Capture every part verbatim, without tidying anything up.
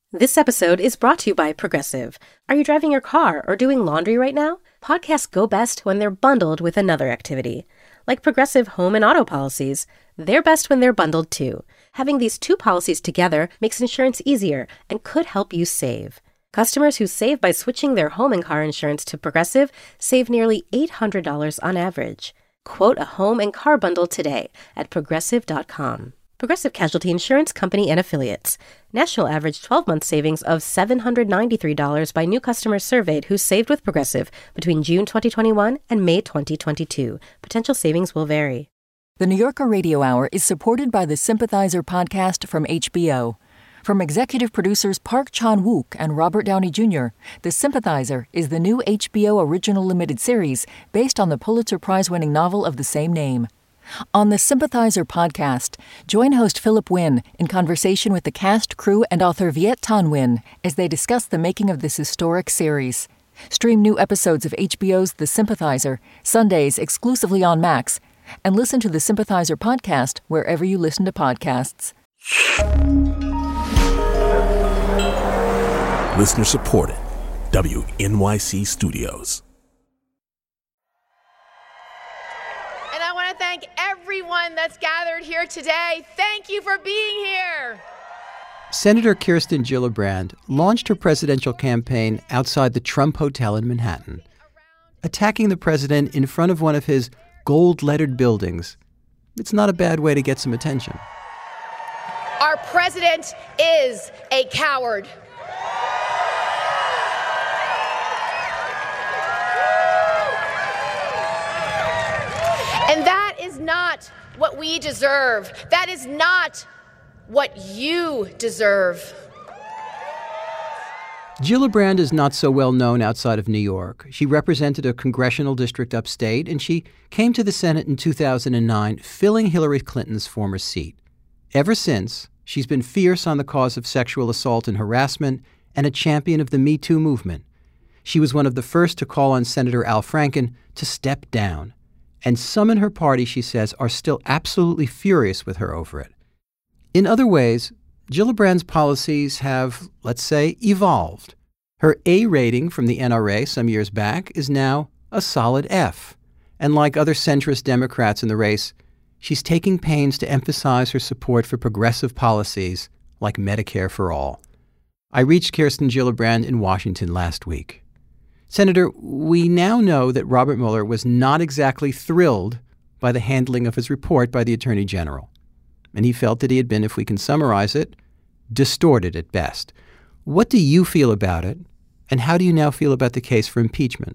This episode is brought to you by Progressive. Are you driving your car or doing laundry right now? Podcasts go best when they're bundled with another activity. Like Progressive home and auto policies, they're best when they're bundled too. Having these two policies together makes insurance easier and could help you save. Customers who save by switching their home and car insurance to Progressive save nearly eight hundred dollars on average. Quote a home and car bundle today at progressive dot com. Progressive Casualty Insurance Company and Affiliates. National average twelve-month savings of seven hundred ninety-three dollars by new customers surveyed who saved with Progressive between June twenty twenty-one and May twenty twenty-two. Potential savings will vary. The New Yorker Radio Hour is supported by the Sympathizer podcast from H B O. From executive producers Park Chan-wook and Robert Downey Junior, The Sympathizer is the new H B O original limited series based on the Pulitzer Prize-winning novel of the same name. On the Sympathizer podcast, join host Philip Wynn in conversation with the cast, crew, and author Viet Thanh Nguyen as they discuss the making of this historic series. Stream new episodes of H B O's The Sympathizer, Sundays exclusively on Max, and listen to the Sympathizer podcast wherever you listen to podcasts. Listener supported. W N Y C Studios. Thank everyone that's gathered here today. Thank you for being here. Senator Kirsten Gillibrand launched her presidential campaign outside the Trump Hotel in Manhattan, attacking the president in front of one of his gold-lettered buildings. It's not a bad way to get some attention. Our president is a coward. And that is not what we deserve. That is not what you deserve. Gillibrand is not so well known outside of New York. She represented a congressional district upstate, and she came to the Senate in two thousand nine, filling Hillary Clinton's former seat. Ever since, she's been fierce on the cause of sexual assault and harassment and a champion of the Me Too movement. She was one of the first to call on Senator Al Franken to step down. And some in her party, she says, are still absolutely furious with her over it. In other ways, Gillibrand's policies have, let's say, evolved. Her A rating from the N R A some years back is now a solid F. And like other centrist Democrats in the race, she's taking pains to emphasize her support for progressive policies like Medicare for All. I reached Kirsten Gillibrand in Washington last week. Senator, we now know that Robert Mueller was not exactly thrilled by the handling of his report by the Attorney General. And he felt that he had been, if we can summarize it, distorted at best. What do you feel about it? And how do you now feel about the case for impeachment?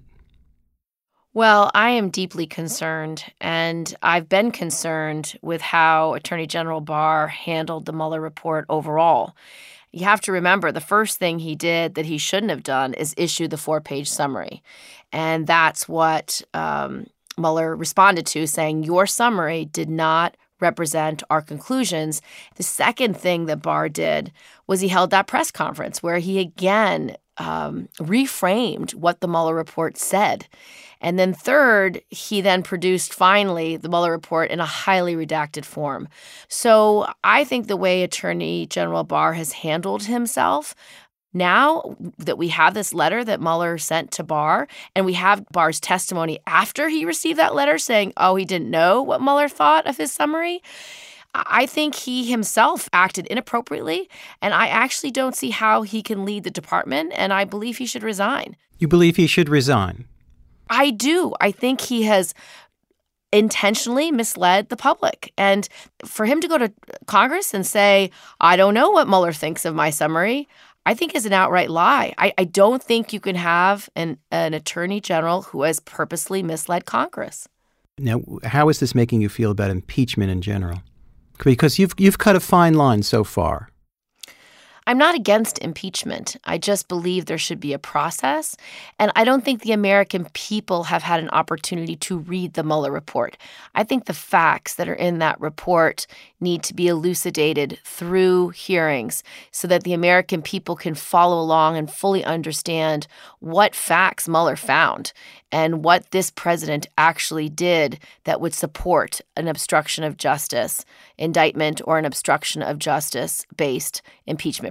Well, I am deeply concerned, and I've been concerned with how Attorney General Barr handled the Mueller report overall. You have to remember the first thing he did that he shouldn't have done is issue the four-page summary. And that's what um, Mueller responded to, saying your summary did not represent our conclusions. The second thing that Barr did was he held that press conference where he again um, reframed what the Mueller report said. And then third, he then produced finally the Mueller report in a highly redacted form. So I think the way Attorney General Barr has handled himself, now that we have this letter that Mueller sent to Barr, and we have Barr's testimony after he received that letter saying, oh, he didn't know what Mueller thought of his summary, I think he himself acted inappropriately, and I actually don't see how he can lead the department, and I believe he should resign. You believe he should resign? I do. I think he has intentionally misled the public. And for him to go to Congress and say, I don't know what Mueller thinks of my summary, I think is an outright lie. I, I don't think you can have an, an attorney general who has purposely misled Congress. Now, how is this making you feel about impeachment in general? Because you've you've cut a fine line so far. I'm not against impeachment. I just believe there should be a process. And I don't think the American people have had an opportunity to read the Mueller report. I think the facts that are in that report need to be elucidated through hearings so that the American people can follow along and fully understand what facts Mueller found and what this president actually did that would support an obstruction of justice indictment or an obstruction of justice-based impeachment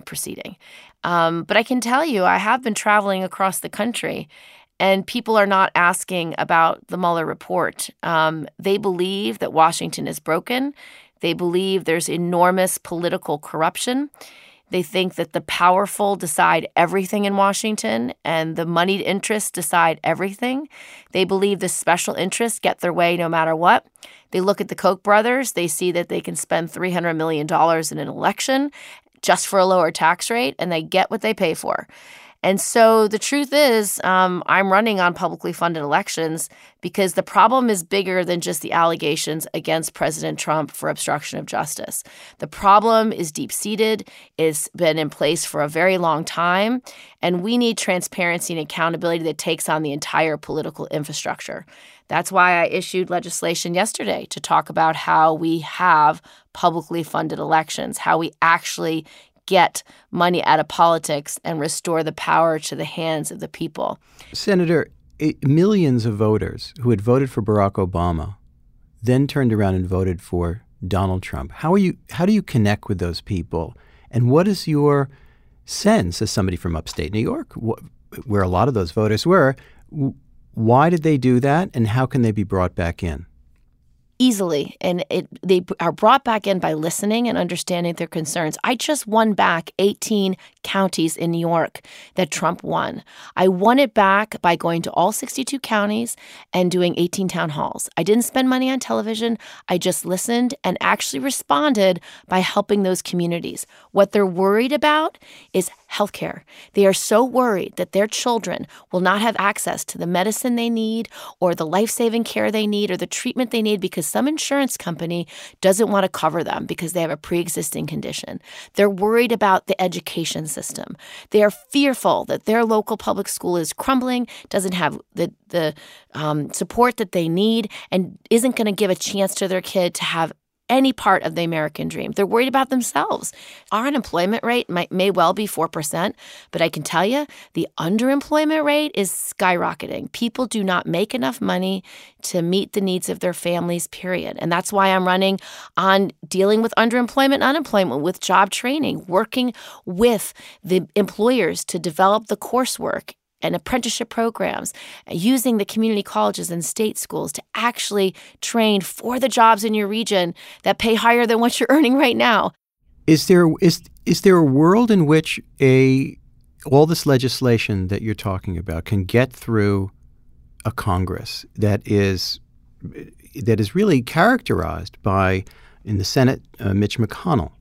impeachment proceeding. Um, but I can tell you, I have been traveling across the country, and people are not asking about the Mueller report. Um, they believe that Washington is broken. They believe there's enormous political corruption. They think that the powerful decide everything in Washington and the moneyed interests decide everything. They believe the special interests get their way no matter what. They look at the Koch brothers. They see that they can spend three hundred million dollars in an election just for a lower tax rate, and they get what they pay for. And so the truth is, um, I'm running on publicly funded elections because the problem is bigger than just the allegations against President Trump for obstruction of justice. The problem is deep-seated. It's been in place for a very long time. And we need transparency and accountability that takes on the entire political infrastructure. That's why I issued legislation yesterday to talk about how we have publicly funded elections, how we actually get money out of politics and restore the power to the hands of the people. Senator, millions of voters who had voted for Barack Obama then turned around and voted for Donald Trump. How are you? How do you connect with those people? And what is your sense as somebody from upstate New York, where a lot of those voters were? Why did they do that, and how can they be brought back in? Easily, and it, they are brought back in by listening and understanding their concerns. I just won back eighteen counties in New York that Trump won. I won it back by going to all sixty-two counties and doing eighteen town halls. I didn't spend money on television. I just listened and actually responded by helping those communities. What they're worried about is healthcare. They are so worried that their children will not have access to the medicine they need or the life-saving care they need or the treatment they need because some insurance company doesn't want to cover them because they have a pre-existing condition. They're worried about the education system. They are fearful that their local public school is crumbling, doesn't have the, the um, support that they need, and isn't going to give a chance to their kid to have any part of the American dream. They're worried about themselves. Our unemployment rate might, may well be four percent, but I can tell you the underemployment rate is skyrocketing. People do not make enough money to meet the needs of their families, period. And that's why I'm running on dealing with underemployment and unemployment, with job training, working with the employers to develop the coursework and apprenticeship programs, using the community colleges and state schools to actually train for the jobs in your region that pay higher than what you're earning right now. Is there is is there a world in which a all this legislation that you're talking about can get through a Congress that is that is really characterized by, in the Senate, uh, Mitch McConnell?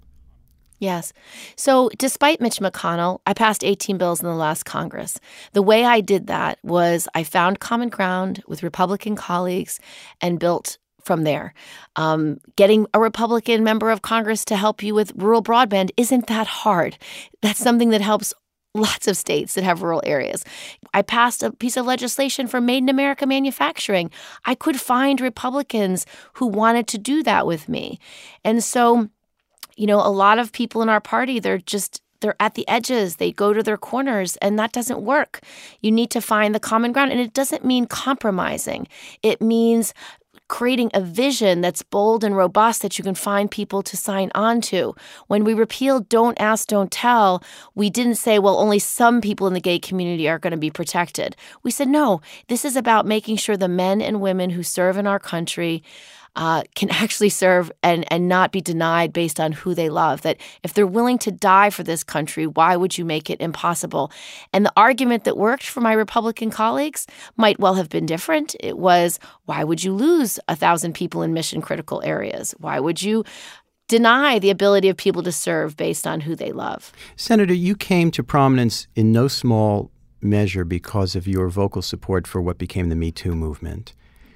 Yes. So despite Mitch McConnell, I passed eighteen bills in the last Congress. The way I did that was I found common ground with Republican colleagues and built from there. Um, getting a Republican member of Congress to help you with rural broadband isn't that hard. That's something that helps lots of states that have rural areas. I passed a piece of legislation for Made in America manufacturing. I could find Republicans who wanted to do that with me. And so you know, a lot of people in our party, they're just, they're at the edges. They go to their corners, and that doesn't work. You need to find the common ground. And it doesn't mean compromising. It means creating a vision that's bold and robust that you can find people to sign on to. When we repealed Don't Ask, Don't Tell, we didn't say, well, only some people in the gay community are going to be protected. We said, no, this is about making sure the men and women who serve in our country Uh, can actually serve and, and not be denied based on who they love. That if they're willing to die for this country, why would you make it impossible? And the argument that worked for my Republican colleagues might well have been different. It was, why would you lose a thousand people in mission-critical areas? Why would you deny the ability of people to serve based on who they love? Senator, you came to prominence in no small measure because of your vocal support for what became the Me Too movement.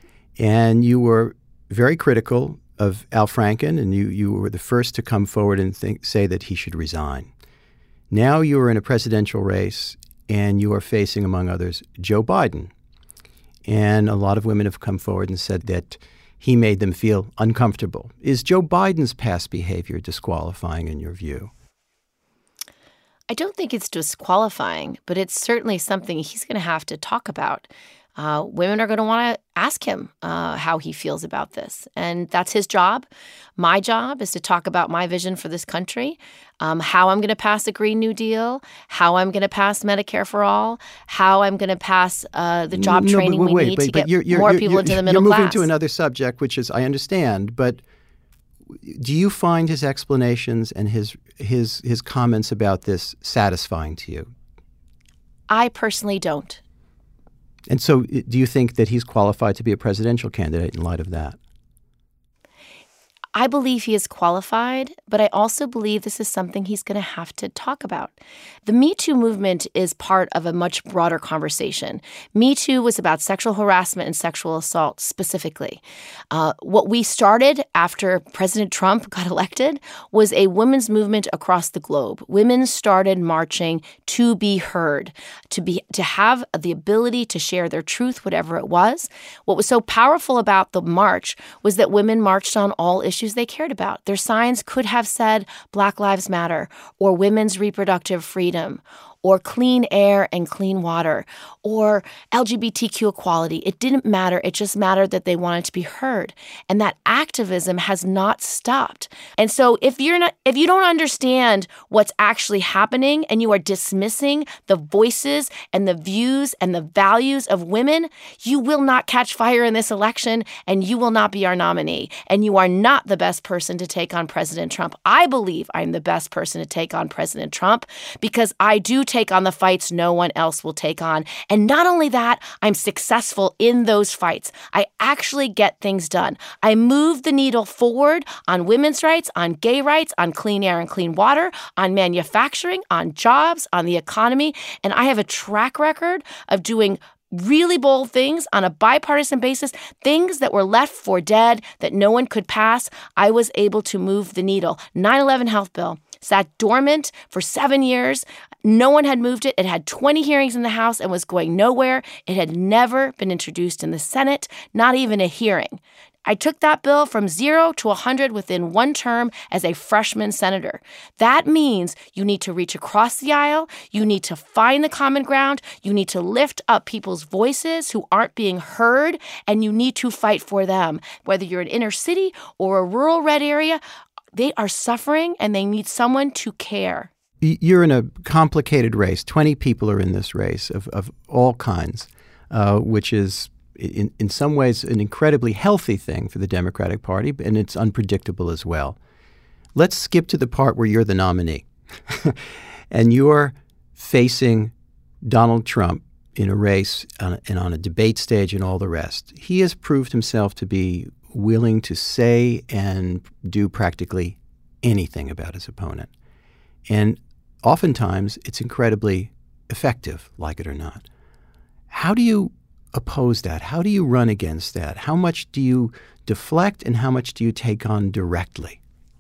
And you were very critical of Al Franken, and you, you were the first to come forward and think, say that he should resign. Now you are in a presidential race, and you are facing, among others, Joe Biden. And a lot of women have come forward and said that he made them feel uncomfortable. Is Joe Biden's past behavior disqualifying in your view? I don't think it's disqualifying, but it's certainly something he's going to have to talk about. uh, women are going to want to ask him uh, how he feels about this. And that's his job. My job is to talk about my vision for this country, um, how I'm going to pass a Green New Deal, how I'm going to pass Medicare for all, how I'm going to pass uh, the job no, training but, but we wait, need but, to but get you're, you're, more you're, people you're, into the middle You're class. moving to another subject, which is, I understand, but do you find his explanations and his his his comments about this satisfying to you? I personally don't. And so do you think that he's qualified to be a presidential candidate in light of that? I believe he is qualified, but I also believe this is something he's going to have to talk about. The Me Too movement is part of a much broader conversation. Me Too was about sexual harassment and sexual assault specifically. Uh, what we started after President Trump got elected was a women's movement across the globe. Women started marching to be heard, to be to have the ability to share their truth, whatever it was. What was so powerful about the march was that women marched on all issues they cared about. Their signs could have said Black Lives Matter or women's reproductive freedom or clean air and clean water or L G B T Q equality. It didn't matter. It just mattered that they wanted to be heard. And that activism has not stopped. And so if you're not, if you don't understand what's actually happening and you are dismissing the voices and the views and the values of women, you will not catch fire in this election and you will not be our nominee. And you are not the best person to take on President Trump. I believe I'm the best person to take on President Trump because I do take on the fights no one else will take on. And not only that, I'm successful in those fights. I actually get things done. I move the needle forward on women's rights, on gay rights, on clean air and clean water, on manufacturing, on jobs, on the economy. And I have a track record of doing really bold things on a bipartisan basis, things that were left for dead that no one could pass. I was able to move the needle. nine eleven health bill sat dormant for seven years. No one had moved it. It had twenty hearings in the House and was going nowhere. It had never been introduced in the Senate, not even a hearing. I took that bill from zero to one hundred within one term as a freshman senator. That means you need to reach across the aisle. You need to find the common ground. You need to lift up people's voices who aren't being heard, and you need to fight for them. Whether you're an inner city or a rural red area, they are suffering and they need someone to care. You're in a complicated race. twenty people are in this race of, of all kinds, uh, which is in, in some ways an incredibly healthy thing for the Democratic Party, and it's unpredictable as well. Let's skip to the part where you're the nominee. And you're facing Donald Trump in a race on a, and on a debate stage and all the rest. He has proved himself to be willing to say and do practically anything about his opponent. And oftentimes, it's incredibly effective, like it or not. How do you oppose that? How do you run against that? How much do you deflect and how much do you take on directly?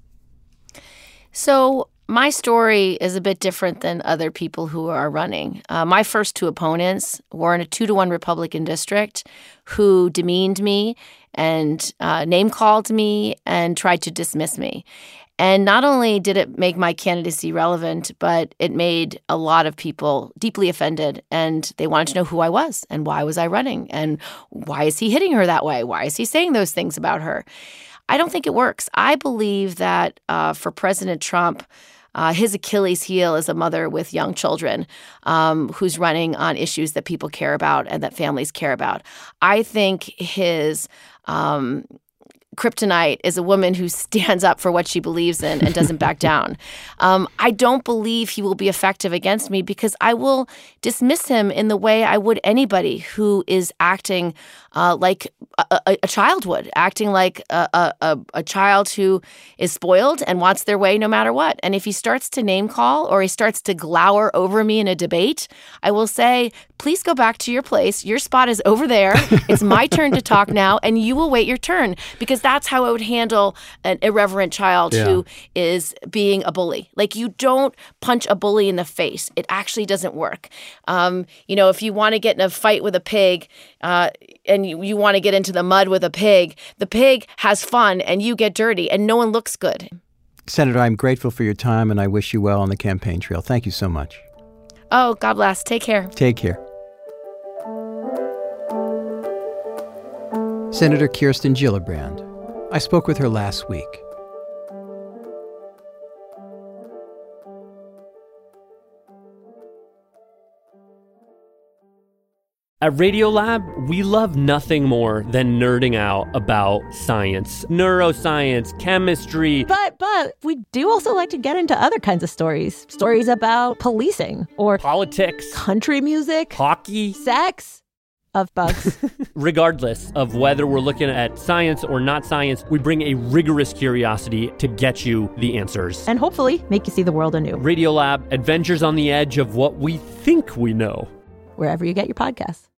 So my story is a bit different than other people who are running. Uh, my first two opponents were in a two to one Republican district who demeaned me and uh, name-called me and tried to dismiss me. And not only did it make my candidacy relevant, but it made a lot of people deeply offended, and they wanted to know who I was and why was I running and why is he hitting her that way? Why is he saying those things about her? I don't think it works. I believe that uh, for President Trump, uh, his Achilles heel is a mother with young children um, who's running on issues that people care about and that families care about. I think his um, kryptonite is a woman who stands up for what she believes in and doesn't back down. Um, I don't believe he will be effective against me because I will dismiss him in the way I would anybody who is acting uh, like a, a, a child would, acting like a, a, a child who is spoiled and wants their way no matter what. And if he starts to name call or he starts to glower over me in a debate, I will say, please go back to your place. Your spot is over there. It's my turn to talk now, and you will wait your turn, because that's how I would handle an irreverent child yeah. who is being a bully. Like, you don't punch a bully in the face. It actually doesn't work. Um, you know, if you want to get in a fight with a pig uh, and you, you want to get into the mud with a pig, the pig has fun and you get dirty and no one looks good. Senator, I'm grateful for your time and I wish you well on the campaign trail. Thank you so much. Oh, God bless. Take care. Take care. Senator Kirsten Gillibrand. I spoke with her last week. At Radiolab, we love nothing more than nerding out about science, neuroscience, chemistry. But, but we do also like to get into other kinds of stories. Stories about policing or politics, country music, hockey, sex, of bugs. Regardless of whether we're looking at science or not science, we bring a rigorous curiosity to get you the answers. And hopefully make you see the world anew. Radiolab, adventures on the edge of what we think we know. Wherever you get your podcasts.